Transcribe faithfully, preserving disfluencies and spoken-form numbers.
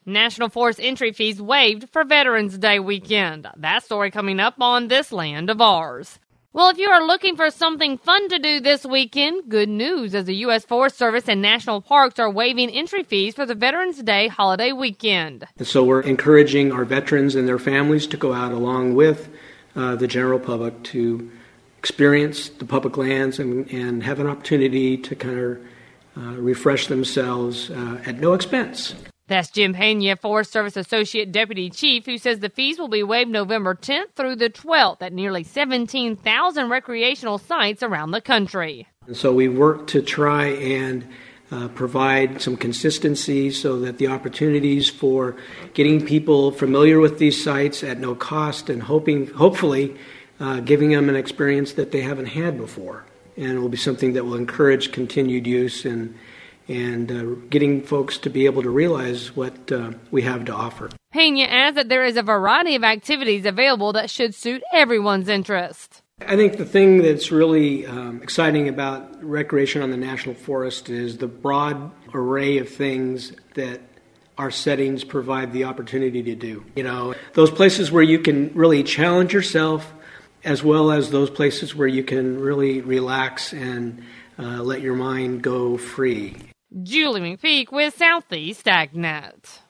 National Forest entry fees waived for Veterans Day weekend. That story coming up on This Land of Ours. Well, if you are looking for something fun to do this weekend, good news as the U S Forest Service and national parks are waiving entry fees for the Veterans Day holiday weekend. So we're encouraging our veterans and their families to go out along with uh, the general public to experience the public lands and, and have an opportunity to kind of uh, refresh themselves uh, at no expense. That's Jim Pena, Forest Service Associate Deputy Chief, who says the fees will be waived November tenth through the twelfth at nearly seventeen thousand recreational sites around the country. And so we work to try and uh, provide some consistency so that the opportunities for getting people familiar with these sites at no cost and hoping, hopefully uh, giving them an experience that they haven't had before. And it will be something that will encourage continued use and and uh, getting folks to be able to realize what uh, we have to offer. Pena adds that there is a variety of activities available that should suit everyone's interest. I think the thing that's really um, exciting about recreation on the National Forest is the broad array of things that our settings provide the opportunity to do. You know, those places where you can really challenge yourself, as well as those places where you can really relax and uh, let your mind go free. Julie McPeak with Southeast AgNet.